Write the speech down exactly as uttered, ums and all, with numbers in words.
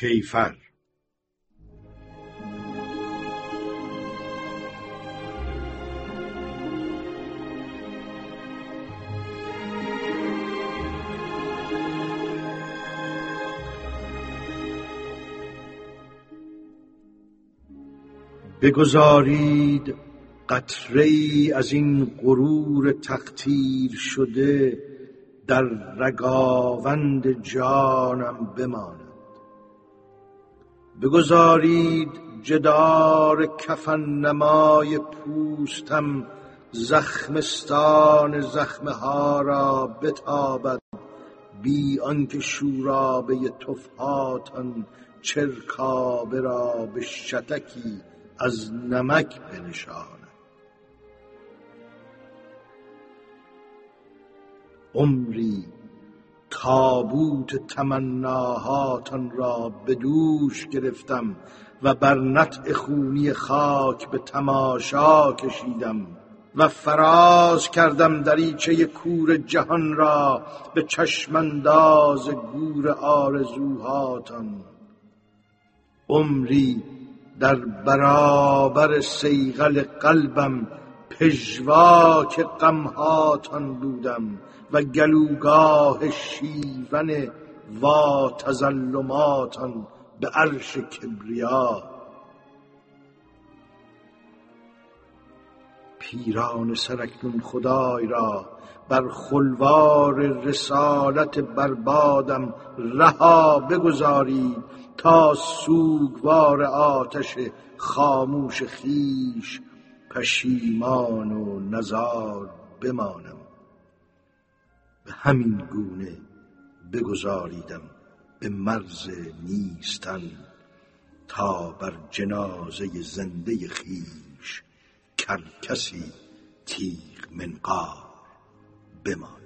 کیفر. بگذارید قطره‌ای از این غرور تقطیر شده در رگاوند جانم بماند. بگذارید جدار کفن نمای پوستم زخمستان زخمه ها را بتابد، بی آنکه شورابه تفهاتان چرکابه را به شتکی از نمک بنشاند. عمری تابوت تمناهاتان را به دوش گرفتم و بر نطع خونی خاک به تماشا کشیدم و فراز کردم دریچه کور جهان را به چشمانداز گور آرزوهاتان. عمری در برابر صیقل قلبم پژواک غمهاتان بودم و گلوگاه شیون وا تظلماتان به عرش کبریا. پیران سرکنون خدای را بر خلوار رسالت بربادم رها بگذارید تا سوگوار آتش خاموش خیش پشیمان و نزار بمانم. به همین گونه بگذاریدم به مرز نیستن تا بر جنازه زنده خیش کرکسی تیغ منقار بماند.